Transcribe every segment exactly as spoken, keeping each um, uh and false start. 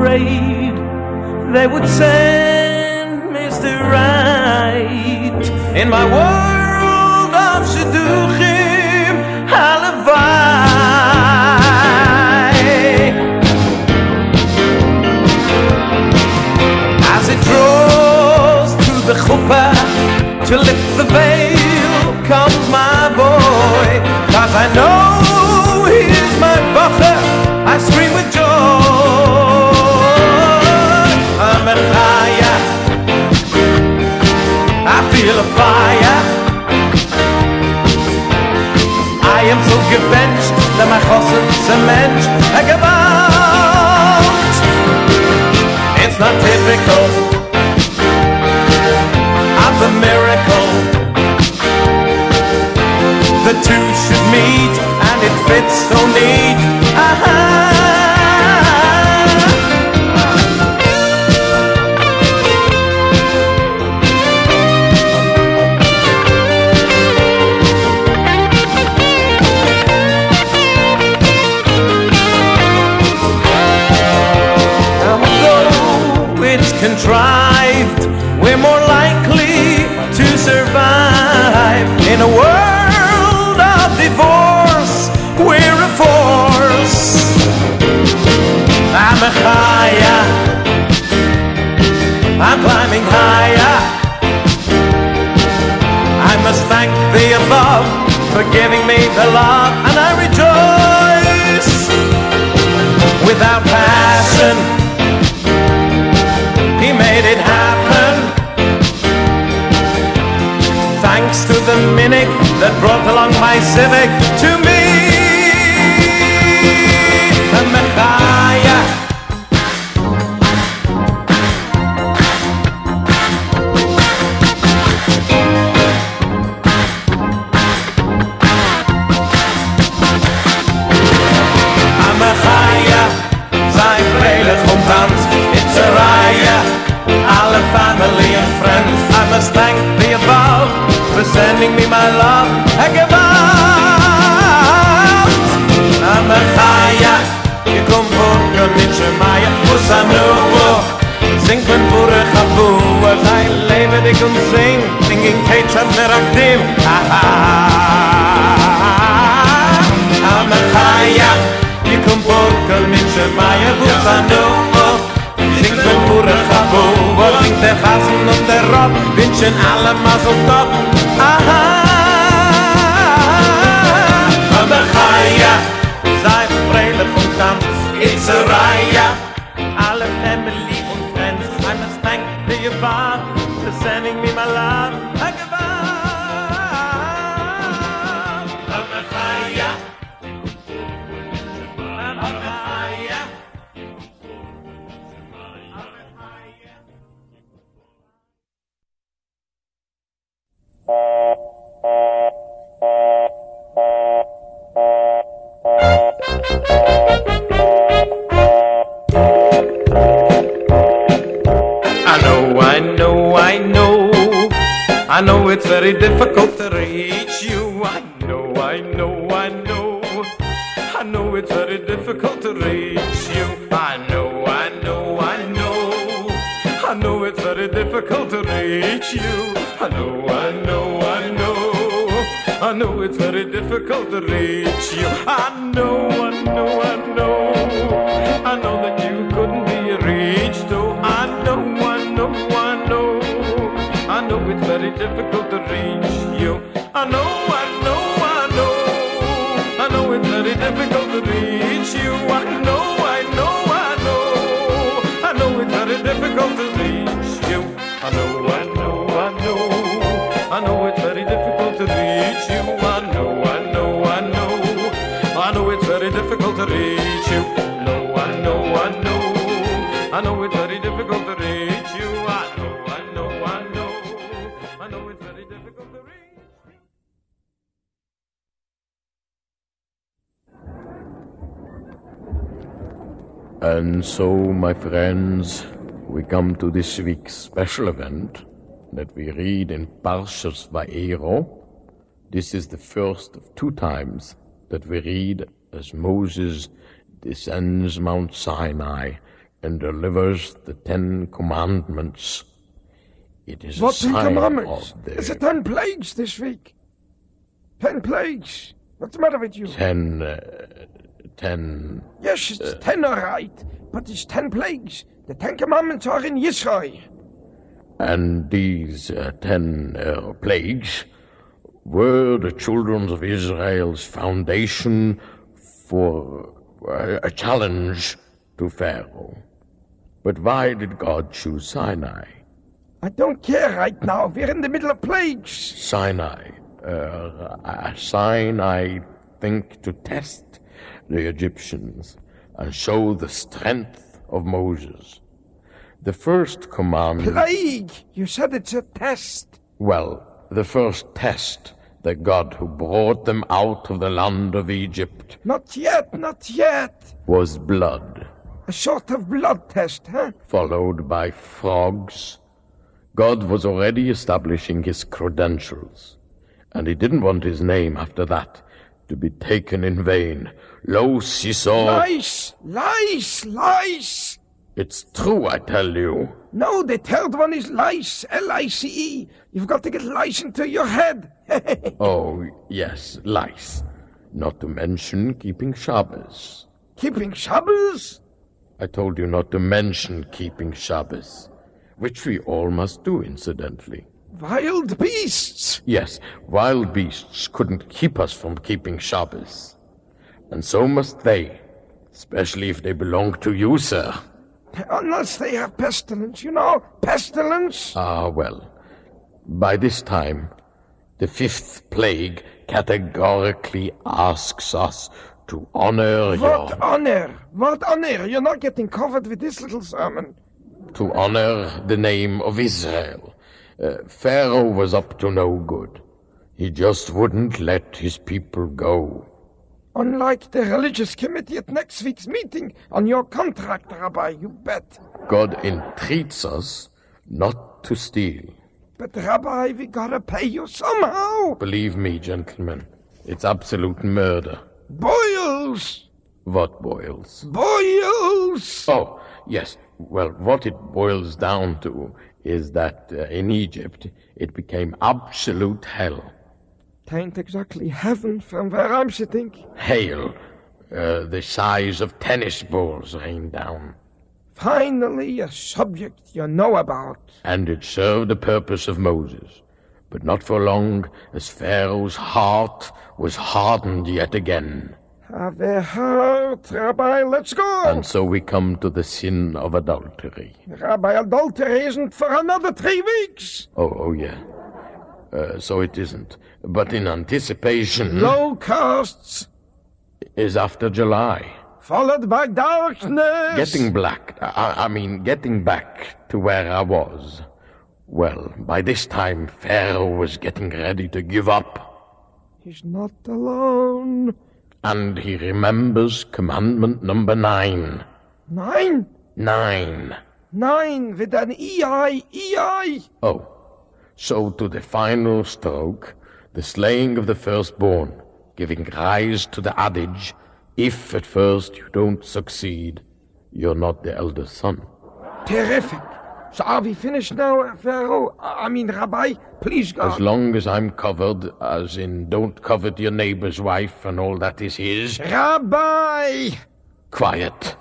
afraid they would send Mister Right in my world of Shidduchim Halavai. As it draws to the chuppah to lift the veil comes my boy, 'cause I know he's my buffer. I scream with joy. I'm a chaya, I feel a fire. I am so gebenched that my chosen cement a gewalt. It's not typical of the miracle. The two should meet and it fits so neat. Aha. Although it's contrived, we're more likely to survive in a world of divorce. We're a force. I'm a chaya, I'm climbing higher. I must thank the above for giving me the love, and I rejoice. Without passion, he made it happen. Thanks to the minute that brought along my Civic to me. I'm a chaya, I'm a chaya, sei freilich und ganz. It's a raya, all the family and friends. I must thank the above for sending me my love. I give out. I'm a chaya, you come for your niche maya. Usanuvo, sing when pure chabu. As I live it, I can sing, singing Keitcha Merakdim. I'm a chaya, you come for your niche maya. Usanuvo, sing when pure chabu. Singt der Chasen und der Rob, wünschen alle Mazel Tov. Aha, I'm a chaya, sei freilich und ganz. It's a raya, alle family und friends. I must thank the above for sending me my love. I give up. I'm a chaya, I'm a chaya. I know, I know, I know, I know it's very difficult to reach you. I know, I know, I know, I know it's very difficult to reach you. I know, I know, I know, I know it's very difficult to reach you. I know, I know, I know, I know it's very difficult to reach you. I know, I know, I know, I know that you couldn't be reached. Oh, I know, I know, I know, I know it's very difficult to reach you. I know, I know, I know, I know it's very difficult to reach you. I know, I know, I know, I know it's very difficult to reach you. I know, I know, I know, I know it's very difficult to reach you. I know, I know, I know, I know it's very difficult to reach you. No, I know, I know, I know it's very difficult to reach you. I know, I know, I know, I know it's very difficult to reach you. And so, my friends, we come to this week's special event that we read in Parshas Va'ero. This is the first of two times that we read as Moses descends Mount Sinai, and delivers the Ten Commandments. It is What a Ten sign Commandments? of the It's the ten plagues this week. Ten plagues. What's the matter with you? ten, uh, ten. Yes, it's ten, all right. But it's ten plagues. The Ten Commandments are in Yisrael. And these uh, ten uh, plagues were the children of Israel's foundation for uh, a challenge to Pharaoh. But why did God choose Sinai? I don't care right now. We're in the middle of plagues. Sinai, uh, a sign, I think, to test the Egyptians and show the strength of Moses. The first command... Plague! You said it's a test. Well, the first test, the God who brought them out of the land of Egypt, Not yet, not yet. was blood, A sort of blood test, huh? followed by frogs. God was already establishing his credentials, and he didn't want his name after that to be taken in vain. Lo Siso, Lice! Lice! Lice! it's true, I tell you. No, the third one is lice. L I C E. You've got to get lice into your head. Oh, yes, lice. Not to mention keeping Shabbos. Keeping Shabbos? I told you not to mention keeping Shabbos, which we all must do, incidentally. Wild beasts. Yes, wild beasts couldn't keep us from keeping Shabbos. And so must they, especially if they belong to you, sir. Unless they have pestilence, you know. Pestilence. Ah, well. By this time, the fifth plague categorically asks us to honor What your... honor? What honor? You're not getting covered with this little sermon. to honor the name of Israel. Uh, Pharaoh was up to no good. He just wouldn't let his people go. Unlike the religious committee at next week's meeting on your contract, Rabbi, you bet. God entreats us not to steal. But, Rabbi, we gotta pay you somehow. Believe me, gentlemen, it's absolute murder. Boils! What boils? Boils! Oh, yes. Well, what it boils down to is that uh, in Egypt it became absolute hell. Tain't exactly heaven from where I'm sitting. Hail, uh, the size of tennis balls rained down. Finally, a subject you know about. And it served the purpose of Moses, but not for long, as Pharaoh's heart was hardened yet again. Have a heart, Rabbi, let's go. And so we come to the sin of adultery. Rabbi, adultery isn't for another three weeks. Oh, oh yeah. Uh, so it isn't. But in anticipation Locusts, is after July. followed by darkness. Getting black, I, I mean, getting back to where I was. Well, by this time, Pharaoh was getting ready to give up. He's not alone. And he remembers commandment number nine. Nine? Nine. Nine with an E I, E I. Oh, so to the final stroke, the slaying of the firstborn, giving rise to the adage, if at first you don't succeed, you're not the eldest son. Terrific. So are we finished now, Pharaoh? I mean, Rabbi, please God. As long as I'm covered, as in don't covet your neighbor's wife and all that is his. Rabbi! Quiet.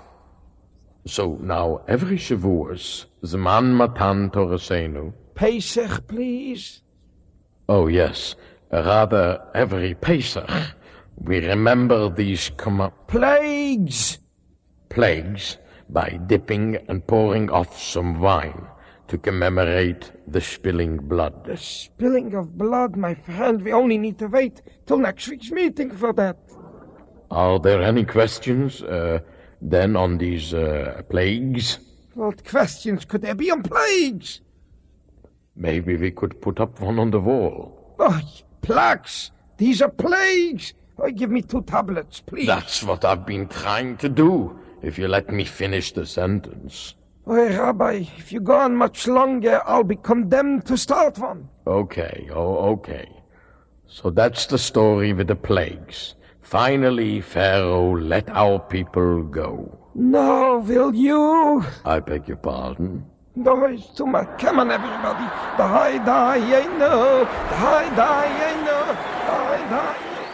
So now every Shavuos, Zman Matan Torasenu. Pesach, please. Oh yes, rather every Pesach, we remember these comma Plagues. plagues by dipping and pouring off some wine to commemorate the spilling blood. The spilling of blood, my friend. We only need to wait till next week's meeting for that. Are there any questions, uh, then, on these uh, plagues? What questions could there be on plagues? Maybe we could put up one on the wall. Oh, plagues. These are plagues. Oh, give me two tablets, please. That's what I've been trying to do, if you let me finish the sentence. Oh, Rabbi, if you go on much longer, I'll be condemned to start one. Okay, oh, okay. So that's the story with the plagues. Finally, Pharaoh let our people go. No, will you? I beg your pardon? No, it's too much. Come on, everybody. Die, die, I know. Die, die, I know. Die, die.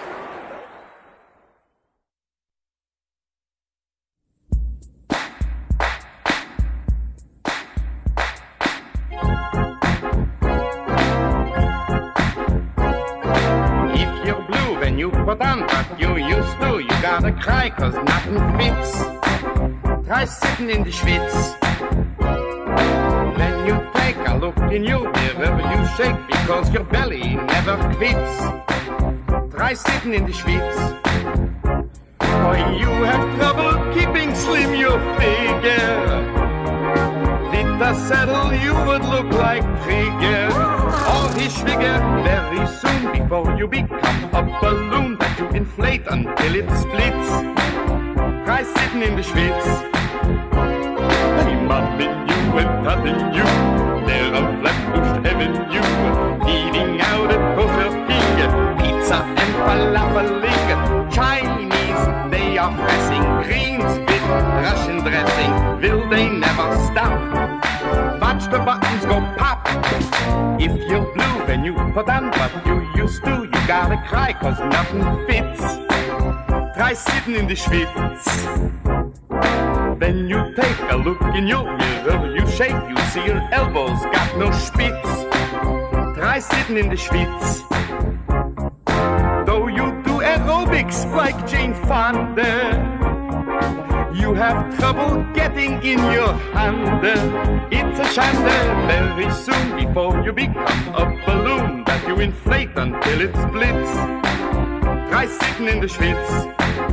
If you're blue, then you put on what you used to. You gotta cry, cause nothing fits. Try sitting in the schwitz. Then you take a look in your mirror, you shake because your belly never quits. Try sitting in the schwitz. Boy, you have trouble keeping slim your figure. With a saddle you would look like Krieger or Hirschwigger. Very soon before you become a balloon that you inflate until it splits. Try sitting in the schwitz. I'm mopping you and touching you. They're a Flatbush heaven you. Eating out at Burger King. Pizza and falafeling. Chinese, they are pressing. Greens with Russian dressing. Will they never stop? Watch the buttons go pop. If you're blue, then you put on what you used to. You gotta cry cause nothing fits. Try sitting in the schwitz. Then you take a look in your mirror, you shake, you see your elbows got no spitz. Try sitting in the schwitz. Though you do aerobics like Jane Fonda, you have trouble getting in your hand. It's a shanda. Very soon before you become a balloon that you inflate until it splits. Try sitting in the schwitz.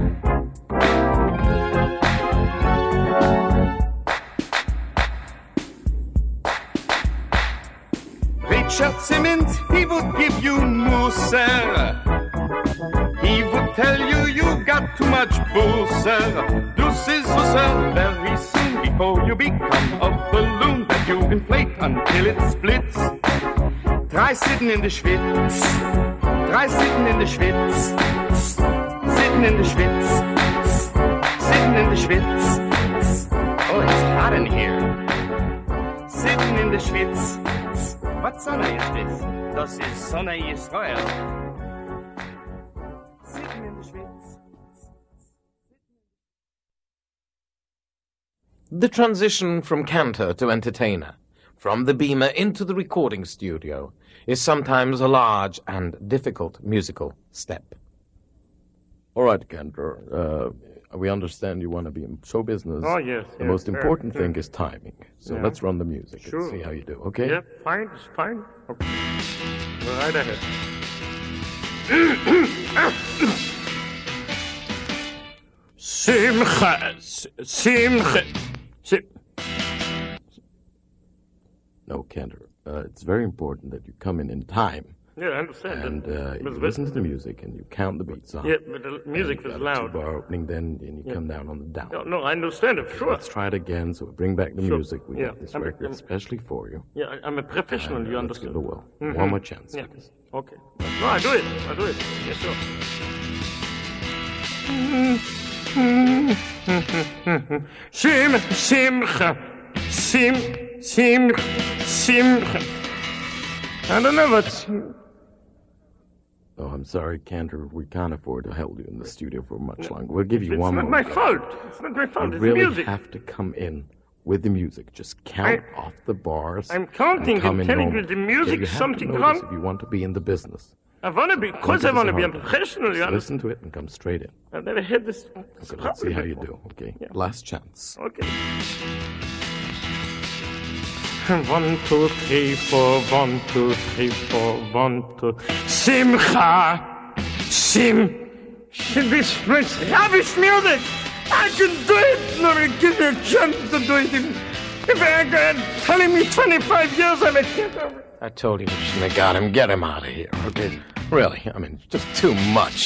Richard Simmons, he would give you mooser. He would tell you you got too much boozer. Deuces, sir, very soon before you become a balloon that you inflate until it splits. Try sitting in the schwitz. Try sitting in the schwitz. Sitting in the schwitz. Sitting in the schwitz. Oh, it's hot in here. Sitting in the schwitz. What Sonne ist this? Das ist Sonne Israel. Sitting in the schwitz. The transition from cantor to entertainer, from the beamer into the recording studio, is sometimes a large and difficult musical step. All right, Cantor, uh, we understand you want to be in show business. Oh, yes. The yes, most yes, important yes. thing is timing. So Yeah. let's run the music Sure. and see how you do, okay? Yep, fine, it's fine. Okay. Go right ahead. Simcha, Simcha, Sim. No, Cantor, uh, it's very important that you come in in time. Yeah, I understand. And uh, you But- listen to the music and you count the beats on. Yeah, but the music And you was got a loud. two-bar opening then, and you come down on the down. No, no, I understand it, sure. Let's try it again. So we bring back the Sure. music. We Yeah, got this I'm- record I'm- especially for you. Yeah, I- I'm a professional, And, uh, you let's understand. give it a whirl. Mhm. One more chance. Yeah, please. okay. No, I do it, I do it. Yes, sure. Sim, Simcha, Sim, Sim, Simcha. I don't know what's... Oh, I'm sorry, Cantor. We can't afford to hold you in the studio for much longer. We'll give you It's one not more. my go. fault. It's not my fault. You It's really music. have to come in with the music. Just count I- off the bars. I'm counting and come and in telling normal. you the music, Yeah, you have something to wrong. notice if you want to be in the business. I want to be, of course I want to be a professional, you Just understand? listen to it and come straight in. I've never had this. Okay, let's see how you do. Okay, Yeah. last chance. Okay. One, two, three, four, one, two, three, four, one, two. Simcha! Sim! This is rubbish music! I can do it! No, I give you a chance to do it. If, if I got telling me twenty-five years, I'm a kid. I told you we shouldn't have got him. Get him out of here. Okay, really? I mean, just too much.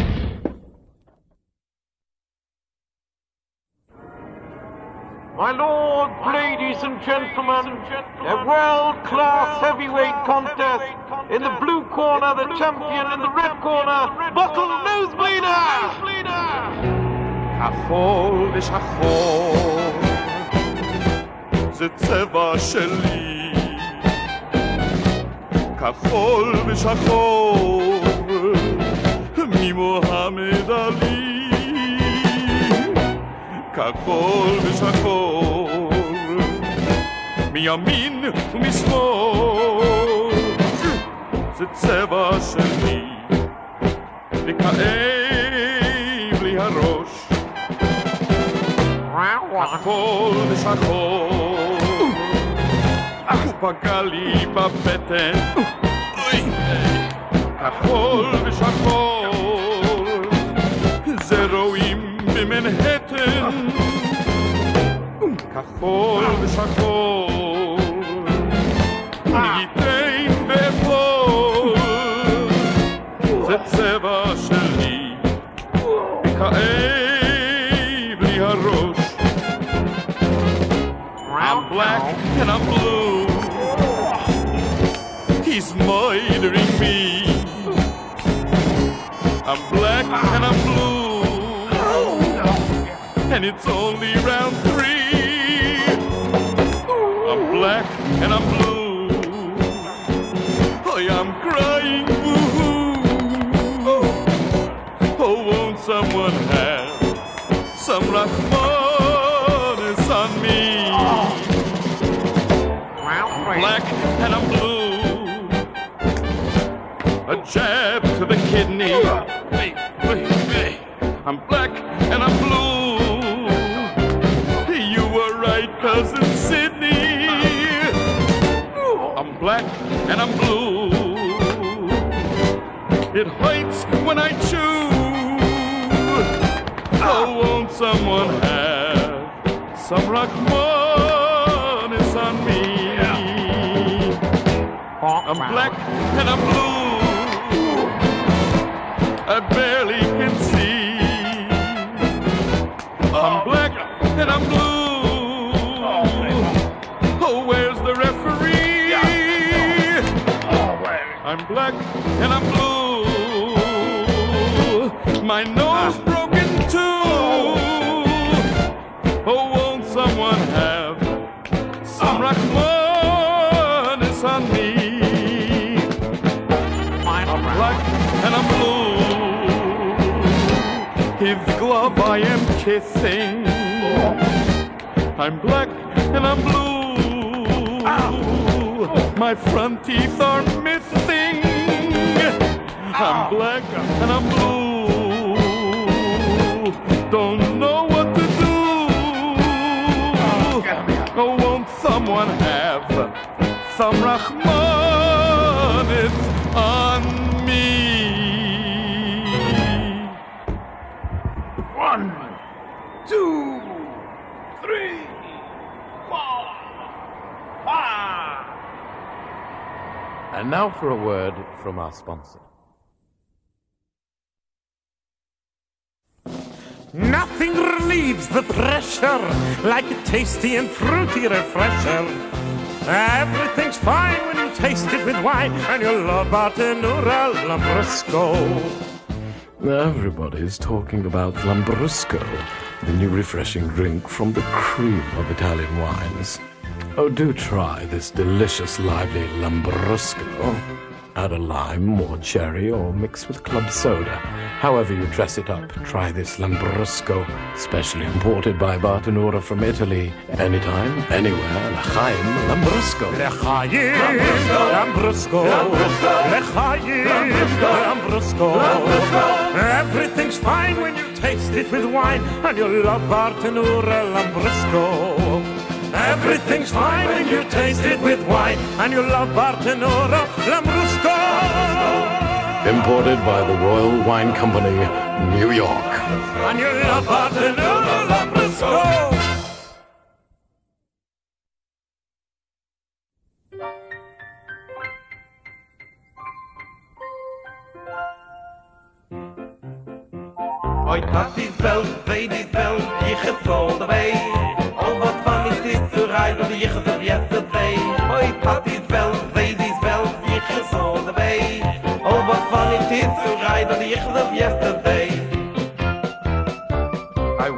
My lord, ladies and gentlemen, a world-class heavyweight contest. In the blue corner, the champion. In the red corner, bottle nosebleeder. כחול ושחור זה צבע שלי כחול ושחור ממוחמד עלי כחול ושחור מימין ומשמאל זה צבע שלי וכאב לי הראש כחול ושחור הוא פגע לי בבטן כחול ושחור זה רואים במנהטן כחול ושחור ניתן ואפול זה צבע שלי וכאב לי הראש I'm black and I'm blue He's murdering me I'm black and I'm blue And it's only round three I'm black and I'm blue Oh, I'm crying boo-hoo Oh, won't someone have some Rahmanis on me I'm black and I'm blue A jab to the kidney I'm black and I'm blue You were right, cousin Sydney I'm black and I'm blue It hurts when I chew Oh, won't someone have some Rahmanis on me I'm black and I'm blue I barely can see I'm black and I'm blue Oh, where's the referee? I'm black and I'm blue My nose broken too Oh, won't someone have some Rahmanis on me I'm black and I'm blue His glove I am kissing I'm black and I'm blue My front teeth are missing I'm black and I'm blue Don't know what to do Oh, won't someone have some Rahmanis on me One, two, three, four, five. And now for a word from our sponsor. Nothing relieves the pressure like a tasty and fruity refresher. Everything's fine when you taste it with wine and you love Bartenura Lambrusco. Everybody's talking about Lambrusco, the new refreshing drink from the cream of Italian wines. Oh, do try this delicious, lively Lambrusco. Add a lime or cherry or mix with club soda. However you dress it up, try this Lambrusco, specially imported by Bartenura from Italy. Anytime, anywhere, L'chaim Lambrusco. L'chaim Lambrusco. L'chaim Lambrusco. Everything's fine when you taste it with wine and you love Bartenura Lambrusco. Everything's fine when you taste it with wine and you love Bartenura Lambrusco. Imported by the Royal Wine Company, New York. And you love Bartenura Lambrusco. Oi, Tati's Welt, Ladies Welt, ich het all the way. Oh, wat fun is this to ride on the ich of yesterday. Oi, Tati's Welt, Ladies Welt, ich het all the way. Oh, what fun it is to ride on the ich of yesterday. I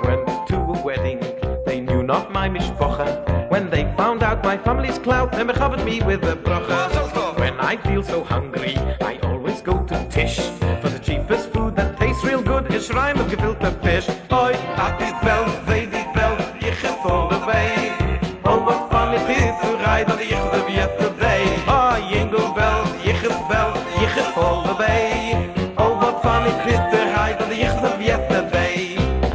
my mishpocha. When they found out my family's clout, they covered me with a bracha. When I feel so hungry, I always go to Tish for the cheapest food that tastes real good. Is rhyme of gefilte fish. Oi, hat dit wel, zei dit wel, je gaat vol erbij. Oh, wat van je pitterij, dat je de wiette bij. Oh, jingle bell, je gaat wel, je gaat vol erbij. Oh, wat van je pitterij, dat je de wiette bij.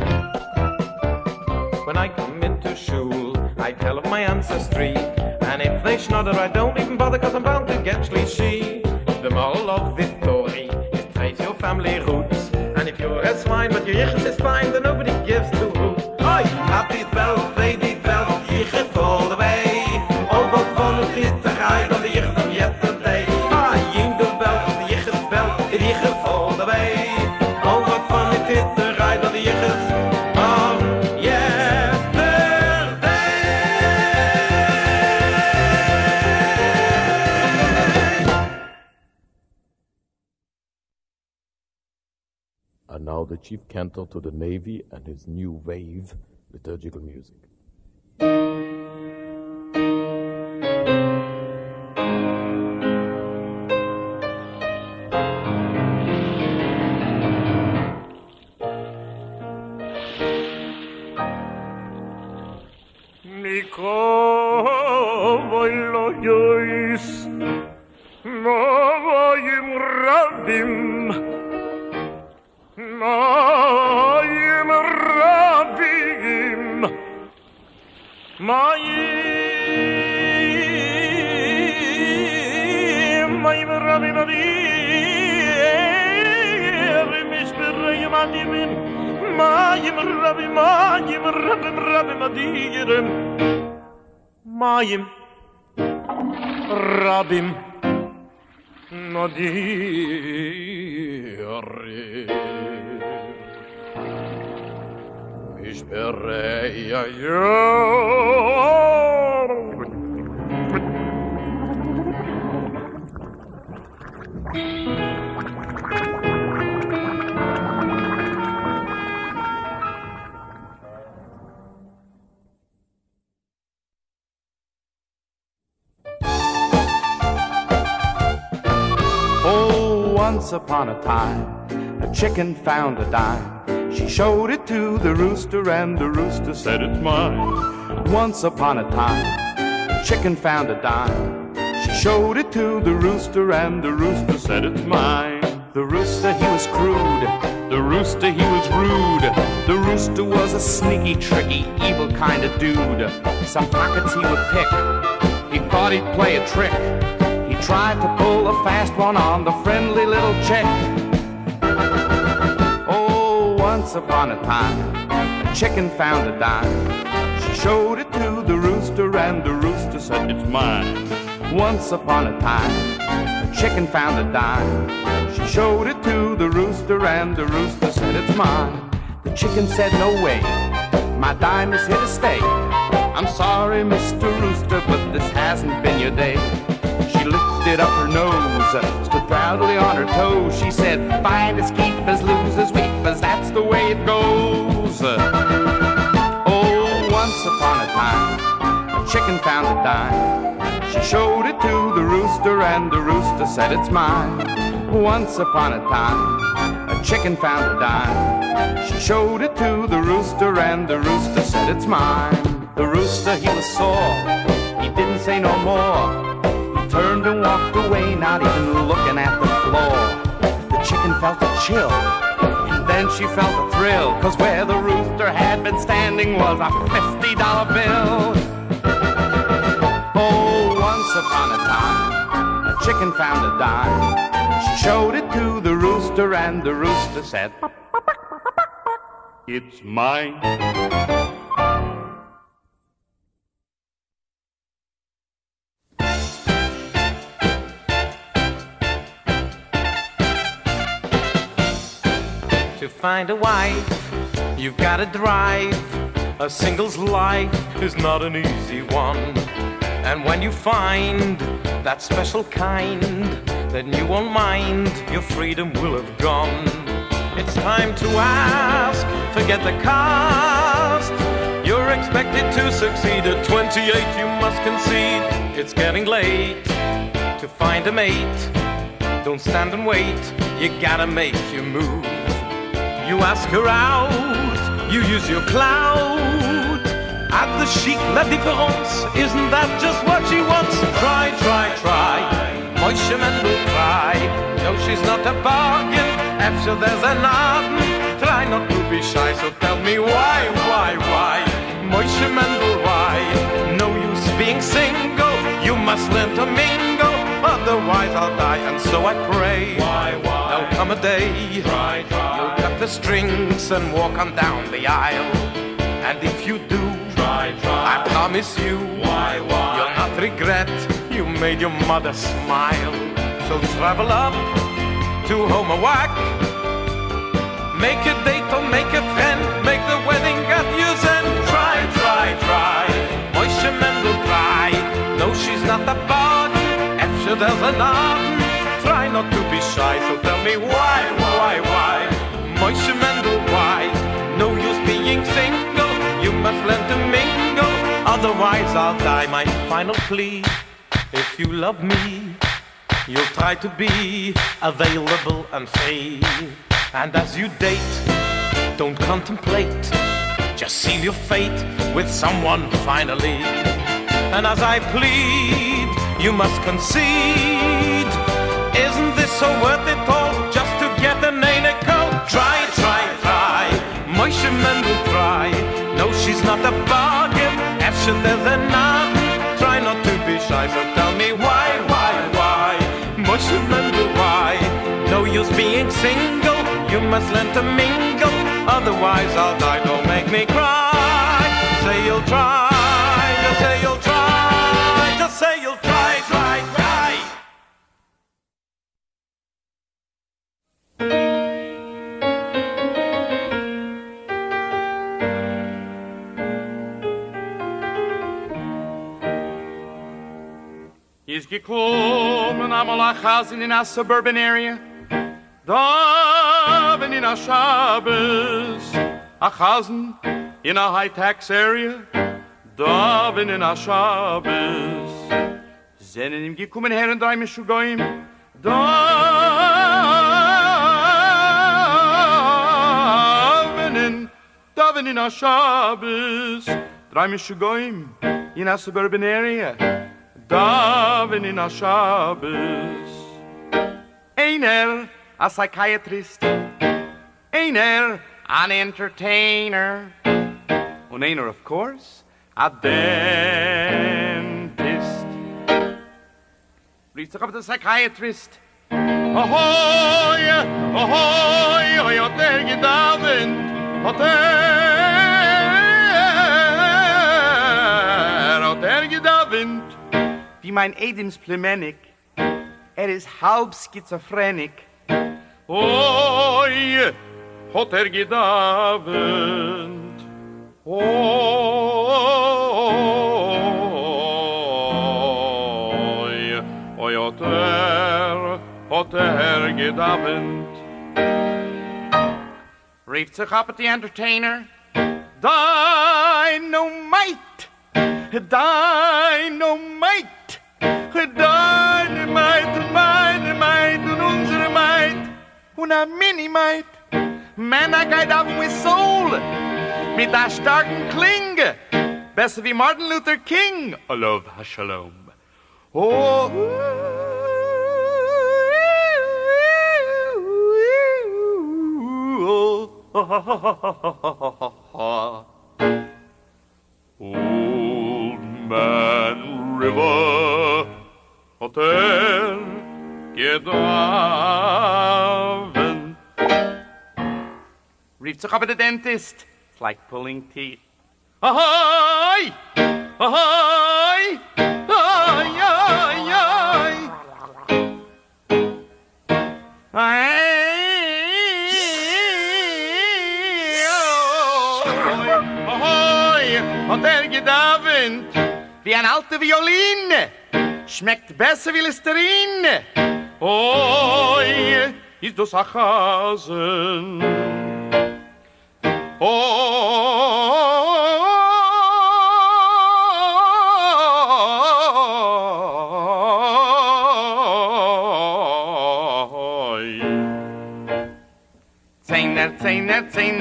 When I come into shul, I tell of my ancestry. And if they snodder, I don't even bother, cause I'm bound to get shlishi. The moral of this story is trace your family roots. And if you're as fine, but your yichus is fine, then nobody gives two hoots. Oi, happy bell, lady bell, yichus all the way. Oh, wat van een pitterij, dat de yichus hem yesterday. Ah, jingle bell, de yichus bell, de yichus all the way. Oh, wat van een pitterij, dat de yichus, oh, And now the chief cantor to the Navy and his new wave liturgical music. Mayim Rabim, Mayim, Mayim Rabim, Mayim Mishperayim Adimim, Mayim Rabim, Mayim Rabim, Rabim Adirim, Mayim Rabim Adirim. Mishpereya Oh, once upon a time, a chicken found a dime. She showed it to the rooster, and the rooster said, "It's mine." Once upon a time, a chicken found a dime. She showed it to the rooster, and the rooster said, "It's mine." The rooster, he was crude. The rooster, he was rude. The rooster was a sneaky, tricky, evil kind of dude. Some pockets he would pick. He thought he'd play a trick. He tried to pull a fast one on the friendly little chick. Once upon a time, a chicken found a dime. She showed it to the rooster, and the rooster said, "It's mine." Once upon a time, a chicken found a dime. She showed it to the rooster, and the rooster said, "It's mine." The chicken said, "No way, my dime is here to stay. I'm sorry, Mister Rooster, but this hasn't been your day." She lifted up her nose, stood proudly on her toes. She said, "Finders, keepers, losers, weepers, that's the way it goes." Oh, once upon a time, a chicken found a dime. She showed it to the rooster, and the rooster said, "It's mine." Once upon a time, a chicken found a dime. She showed it to the rooster, and the rooster said, "It's mine." The rooster, he was sore. He didn't say no more. Turned and walked away, not even looking at the floor. The chicken felt a chill, and then she felt a thrill, 'cause where the rooster had been standing was a fifty dollar bill. Oh, once upon a time, a chicken found a dime. She showed it to the rooster, and the rooster said, "It's mine." To find a wife, you've got to drive. A single's life is not an easy one. And when you find that special kind, then you won't mind, your freedom will have gone. It's time to ask, forget the cast. You're expected to succeed. At twenty-eight you must concede. It's getting late to find a mate. Don't stand and wait, you gotta make your move. You ask her out, you use your clout. At the chic la différence, isn't that just what she wants? Try, try, try, Moishe Mendel try. No, she's not a bargain, after there's an ardent. Try not to be shy, so tell me why, why, why? Moishe Mendel, why? No use being single, you must learn to mingle. Otherwise I'll die, and so I pray. Why, why? There'll come a day, try, try. You'll cut the strings and walk on down the aisle. And if you do, try, try. I promise you, why, why? You'll not regret you made your mother smile. So travel up to Homewack, make a date or make a friend, make the wedding at yours and try, try, try. Moishe Mendel, try. No, she's not a bargain. After there's an ardent, try not to be shy. So tell me why, why, why? Moishe Mendel, why? No use being single, you must learn to mingle. Otherwise I'll die. My final plea, if you love me, you'll try to be available and free. And as you date, don't contemplate, just seal your fate with someone finally. And as I plead, you must concede. Isn't this so worth it all, just to get an anico? Try, try, try, Moishe Mendel, try. No, she's not a bargain, after there's an ardent. Try not to be shy, so tell me why, why, why? Moishe Mendel, why? No use being single, you must learn to mingle. Otherwise I'll die, don't make me cry. Say you'll try, just say you'll try, just say you'll try, try, try. Is gekommen einmal a Chazin in a suburban area, Daven in a Shabbos, a Chazin in a high-tax area, Daven in a Shabbos. Zenen ihm gekommen her und drei Mishugoyim, Daven in, Daven in a Shabbos, drei Mishugoyim in a suburban area, Daven in a Shabbos. Einer, a psychiatrist. Einer, an entertainer. Und einer, of course, a dentist. Rief sich auf der Psychiatrist. Ahoy, ahoy, ahoy, hat er gedavent, hat er, hat er gedavent. Wie mein Edens Plemenik, er ist halb schizophrenic. Oi, hat er gedavent. Oi, oi, hat er, hat er gedavent. Rief sich ab at the entertainer. Dynamite, Dynamite. Dynamite, Dynamite, und unsere Maid, und a Mini-Maid. Man, I guide up with soul, mit a starken Klinge, besser wie Martin Luther King. Olav HaShalom. Oh, Old Man River, Hotel gedavent. Rief sich aber der Dentist. It's like pulling teeth. Ahoy! Ahoy! Ahoy! Ahoy! Ahoy! Hat er gedavent. Wie ein alte Violine. Schmeckt besser wie Listerine. Oi, ist das a Chasen. Oi,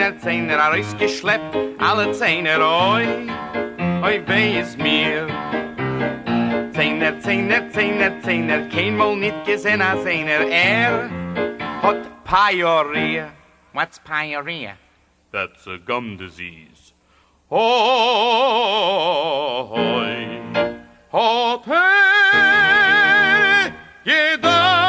Zehner, Zehner, er ist geschleppt, alle Zehner, oi, oi, weh ist mir. Zehner, Zehner, Zehner, Zehner, kein Mal nicht gesehen als Zehner, er hat Pyorrhea. What's pyorrhea? That's a gum disease. Oi, hat er gedacht.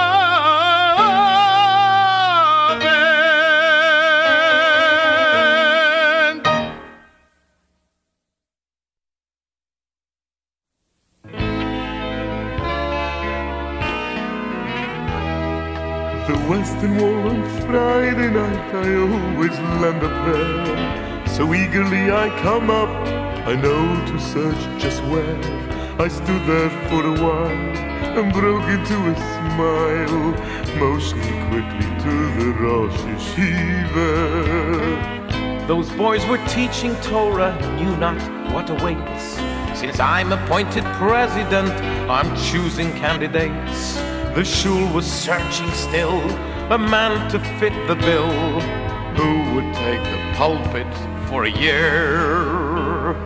The Western Wall on Friday night, I always land a prayer. So eagerly I come up, I know to search just where. I stood there for a while and broke into a smile, motioning quickly to the Rosh Yeshiva. Those boys were teaching Torah, knew not what awaits. Since I'm appointed president, I'm choosing candidates. The shul was searching still, a man to fit the bill. Who would take the pulpit for a year?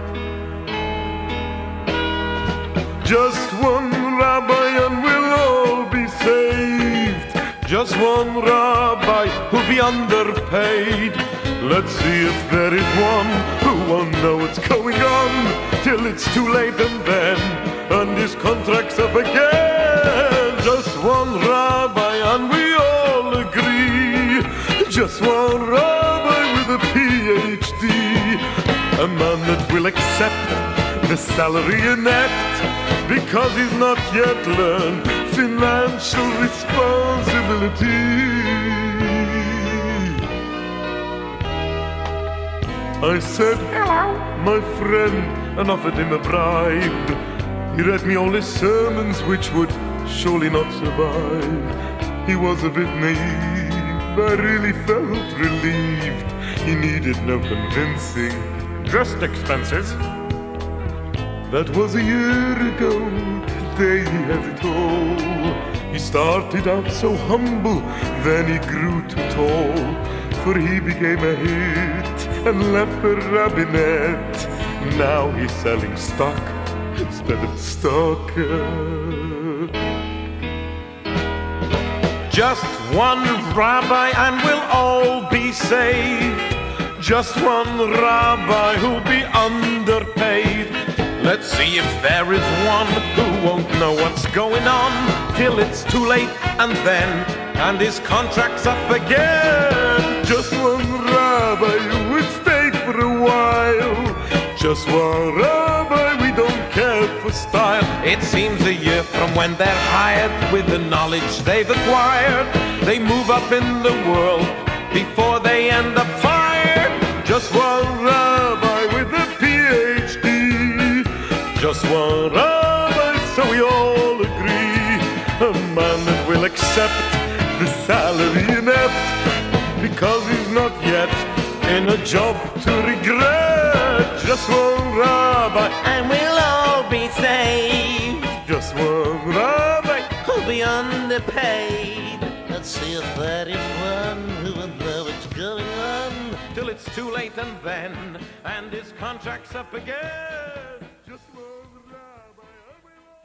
Just one rabbi and we'll all be saved. Just one rabbi who'll be underpaid. Let's see if there is one who won't know what's going on till it's too late, and then and his contract's up again. Just one rabbi and we all agree. Just one rabbi with a P H D, a man that will accept the salary inept because he's not yet learned financial responsibility. I said, hello, my friend, and offered him a bribe. He read me all his sermons, which would surely not survive. He was a bit naive, I really felt relieved. He needed no convincing. Just expenses. That was a year ago, today he has it all. He started out so humble, then he grew too tall. For he became a hit and left the rabbinate. Now he's selling stock instead of stock. Just one rabbi and we'll all be saved. Just one rabbi who'll be underpaid. Let's see if there is one who won't know what's going on till it's too late, and then and his contract's up again. Just one rabbi who would stay for a while. Just one rabbi, we don't care for style. It seems a year from when they're hired, with the knowledge they've acquired, they move up in the world before they end up fired. Just one rabbi with a P H D. Just one rabbi, so we all agree. A man that will accept the salary inept because he's not yet in a job to regret. Just one rabbi and we'll all be saved. Just one rabbi who'll be underpaid. Let's see if there is one who will know what's going on till it's too late, and then and his contract's up again. Just one rabbi and we'll all...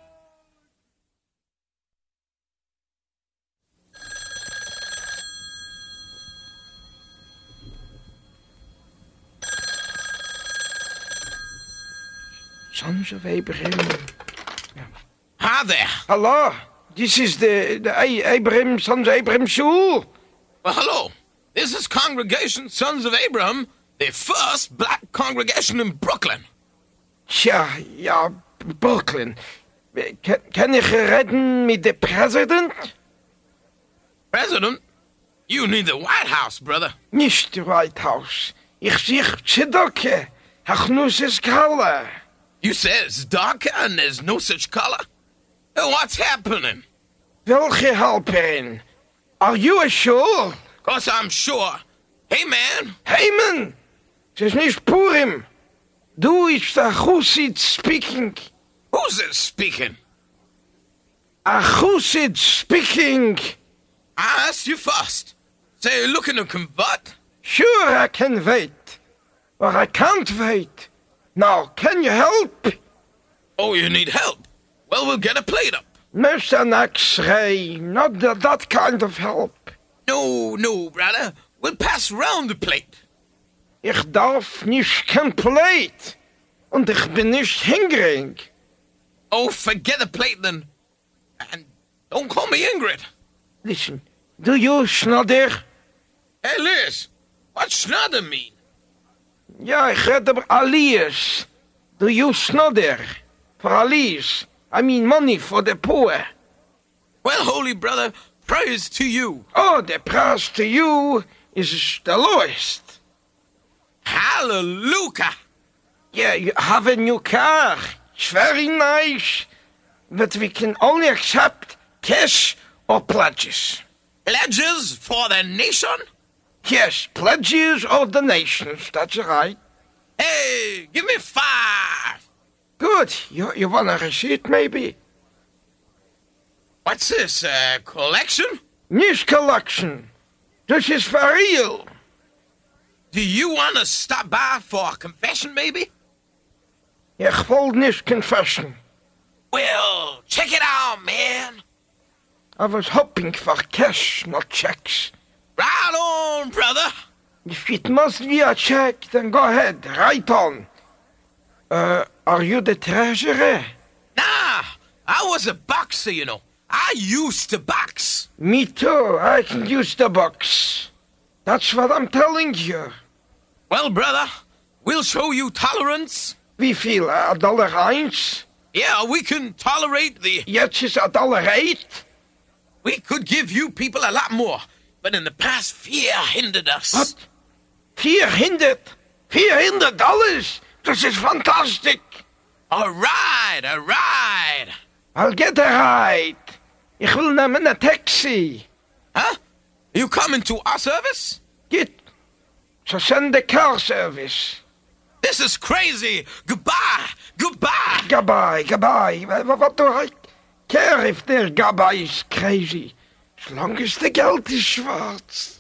Sons of Abraham. Hi there. Hello. This is the, the Abraham, Sons of Abraham Shul. Well, hello. This is Congregation Sons of Abraham, the first black congregation in Brooklyn. Ja, ja, Brooklyn. Kan, kan ich reden mit dem President? President? You need the White House, brother. Nicht the White House. Ich sehe Tzedakah. Hachnus color. You say it's darker and there's no such color? What's happening? Welche Halperin? Are you a sure? Cause I'm sure. Hey, man. Hey, man. Es ist nicht Purim. Du is the Chussid speaking. Who's it speaking? A Chussid speaking. I asked you first. So you're looking to convert? Sure, I can wait. Or I can't wait. Now, can you help? Oh, you need help? Well, we'll get a plate up. Mister an X-ray, not that, that kind of help. No, no, brother. We'll pass round the plate. Ich darf nicht kein Plate. Und ich bin nicht hungrig. Oh, forget the plate then. And don't call me Ingrid. Listen, do you schnodder? Hey, Liz, what's schnodder mean? Ja, ich rede über Alias. Do you schnodder? For Alias. I mean money for the poor. Well, holy brother, praise to you. Oh, the praise to you is the lowest. Hallelujah. Yeah, you have a new car. It's very nice. But we can only accept cash or pledges. Pledges for the nation? Yes, pledges or donations. That's right. Hey, give me five. Good. You, you want a receipt, maybe? What's this, a uh, collection? Nicht collection. This is for real. Do you want to stop by for a confession, maybe? Ich will nicht confession. Well, check it out, man. I was hoping for cash, not checks. Right on, brother. If it must be a check, then go ahead, right on. Uh, are you the treasurer? Nah, I was a boxer, you know. I used to box. Me too. I can use the box. That's what I'm telling you. Well, brother, we'll show you tolerance. Wie viel? A dollar eins? Yeah, we can tolerate the... Jetzt is a dollar eight? We could give you people a lot more, but in the past, fear hindered us. What? Vier hundred? Vier hundred dollars? This is fantastic. A ride, a ride. I'll get a ride. Ich will nehmen a taxi. Huh? You coming to our service? Get. So send the car service. This is crazy. Goodbye. Goodbye. Goodbye, goodbye. What do I care if their goodbye is crazy? As long as the geld is schwarz.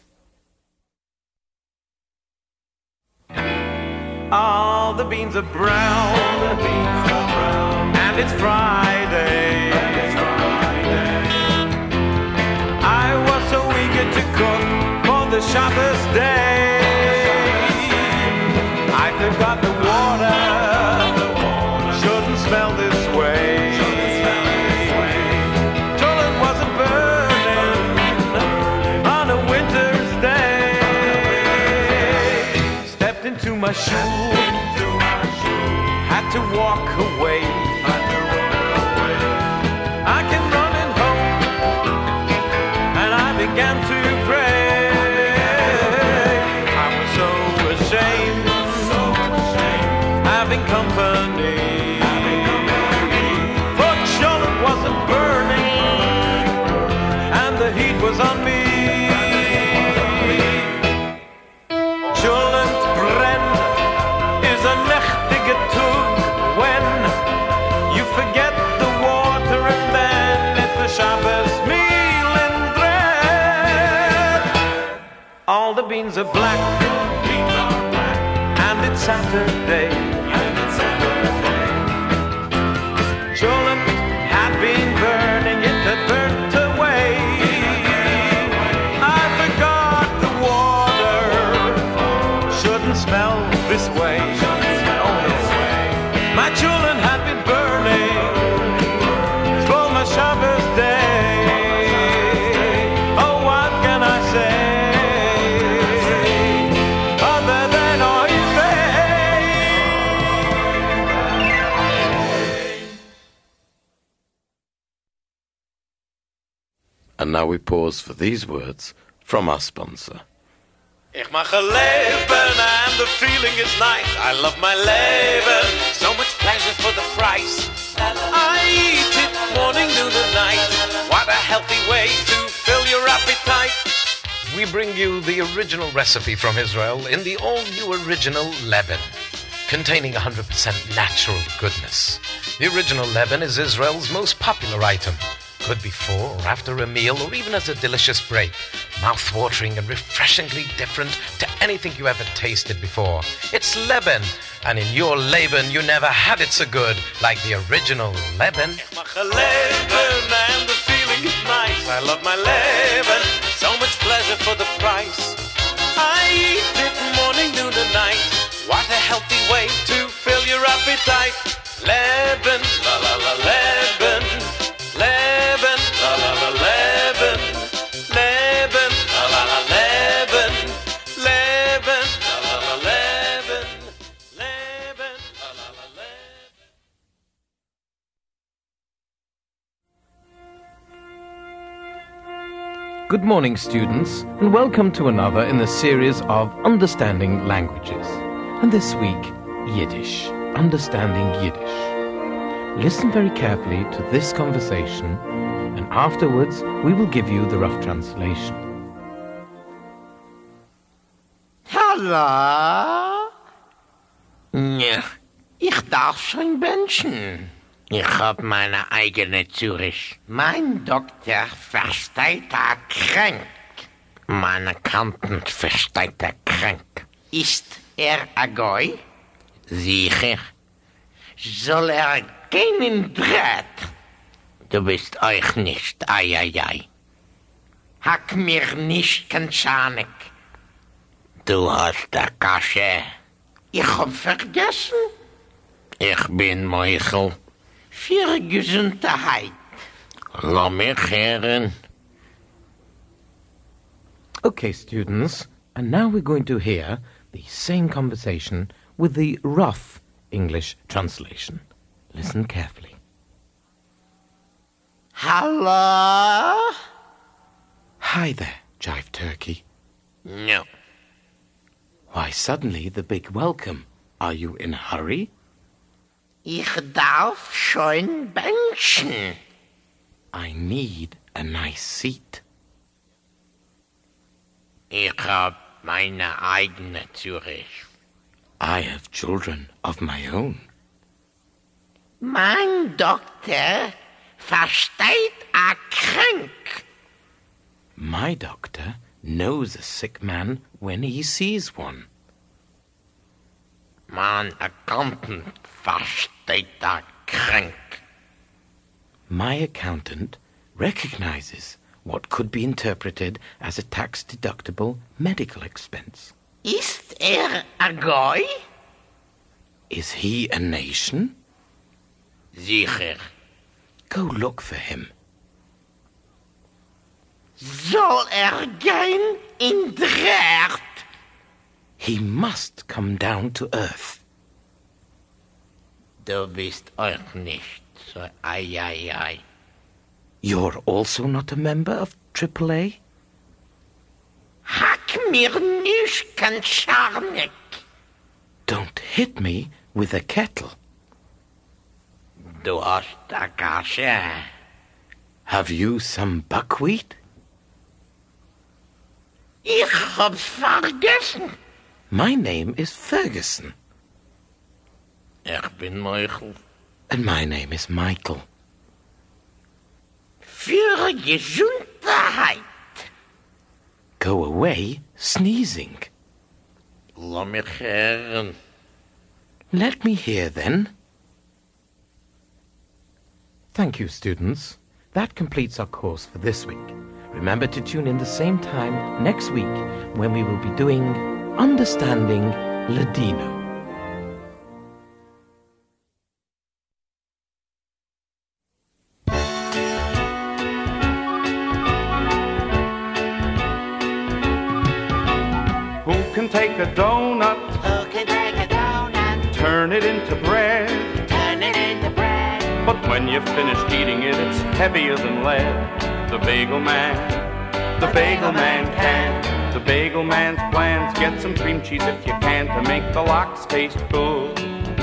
All the beans are brown, the beans are brown, and it's Friday. And it's Friday. I was so eager to cook for the Shabbos day. I forgot the water, the water shouldn't smell this way. Toilet wasn't burning on a winter's day. Stepped into my shoe. Had to walk away. I came running home and I began to pray. I was so ashamed, having company. For Charlotte wasn't burning and the heat was on me. Charlotte brennt is a nächtige Tug when you forget the water and then it's the Shabbos meal and bread. All the beans are black, beans are black, and it's Saturday. And it's Saturday. Julep had been burning, it had burnt away. I forgot the water shouldn't smell this way. My children had been burning for my Shabbos day. Oh, what can I say other than oy vey? And now we pause for these words from our sponsor. Ich mache Leben and the feeling is nice. I love my Leben, so much pleasure for the price. I eat it morning, noon and night. What a healthy way to fill your appetite. We bring you the original recipe from Israel in the all-new original Leben, containing one hundred percent natural goodness. The original Leben is Israel's most popular item. Could be before or after a meal, or even as a delicious break. Mouth-watering and refreshingly different to anything you ever tasted before. It's Leben, and in your Leben you never had it so good like the original Leben. Ich mache Leben and the feeling is nice. I love my Leben, so much pleasure for the price. I eat it morning, noon and night. What a healthy way to fill your appetite. Leben, la la la Leben. Leben, la la la Leben. Leben, la la la Leben. Leben, la la la Leben. Leben, la la la Leben. Good morning, students, and welcome to another in the series of Understanding Languages. And this week, Yiddish. Understanding Yiddish. Listen very carefully to this conversation, and afterwards we will give you the rough translation. Hallo? Ja, ich darf schon wünschen. Ich hab meine eigene Zürich. Mein Doktor versteht er krank. Mein Accountant versteht er krank. Ist er a Goy? Sicher. Soll er gehen in Draht? Du bist euch nicht, ei, ei, ei. Hack mir nicht kein Schanik. Du hast der Kasche. Ich hab vergessen. Ich bin Michael. Für Gesundheit. Lass mich hören. Okay, students, and now we're going to hear the same conversation with the rough English translation. Listen carefully. Hello? Hi there, Jive Turkey. No. Why suddenly the big welcome? Are you in a hurry? Ich darf schon benchen. I need a nice seat. Ich hab meine eigene Zürich. I have children of my own. Mein Doktor versteht a krank. My doctor knows a sick man when he sees one. Mein Accountant versteht a krank. My accountant recognizes what could be interpreted as a tax-deductible medical expense. Ist er a Goy? Is he a nation? Sicher. Go look for him. Soll er gehen in Draht? He must come down to earth. Du bist euch nicht so ei, ei, ei. You're also not a member of triple A? Hack mir nicht kein Scharnick. Don't hit me with a kettle. Du hast a Kasche. Have you some buckwheat? Ich hab's vergessen. My name is Ferguson. Ich bin Michael. And my name is Michael. Für Gesundheit. Go away sneezing. Lass mich hören. Let me hear then. Thank you, students. That completes our course for this week. Remember to tune in the same time next week when we will be doing Understanding Ladino. Who can take a donut? Who can take a donut? Turn it into bread. Turn it into bread. But when you've finished eating it, it's heavier than lead. The bagel man, the bagel man can. The bagel man's plans, get some cream cheese if you can to make the lox taste good.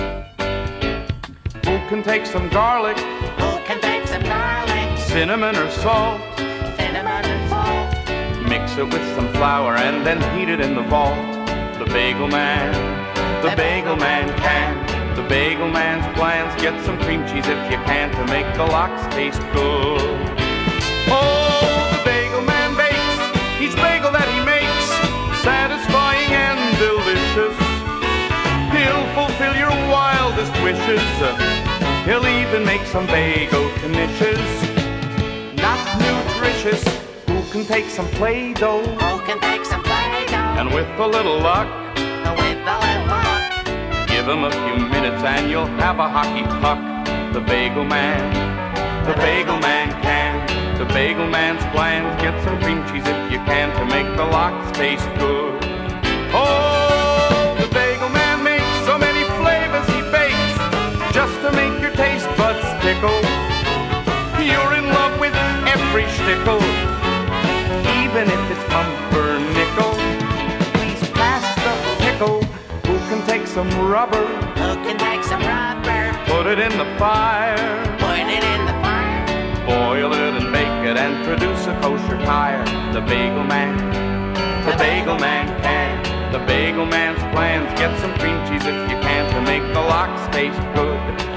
Who can take some garlic? Who can take some garlic? Cinnamon or salt? Cinnamon and salt. Mix it with some flour and then heat it in the vault. The bagel man, the bagel man can. The bagel man's plans, get some cream cheese if you can to make the lox taste good. Oh, the bagel man bakes each bagel that he makes, satisfying and delicious. He'll fulfill your wildest wishes. He'll even make some bagel knishes. Not nutritious. Who can take some Play-Doh? Who can take some Play-Doh? And with a little luck, with a little luck, give him a few minutes and you'll have a hockey puck. The bagel man, the bagel man can. The bagel man's plans, get some cream cheese if you can to make the lox taste good. Oh, the bagel man makes so many flavors he bakes, just to make your taste buds tickle. You're in love with every shtickle, even if it's pumpernickel. Please pass the pickle. Who can take some rubber? Who can take some rubber? Put it in the fire. Put it in the fire. Boil it and bake it and produce a kosher tire. The bagel man, the bagel man can. The bagel man's plans, get some cream cheese if you can to make the lox taste good.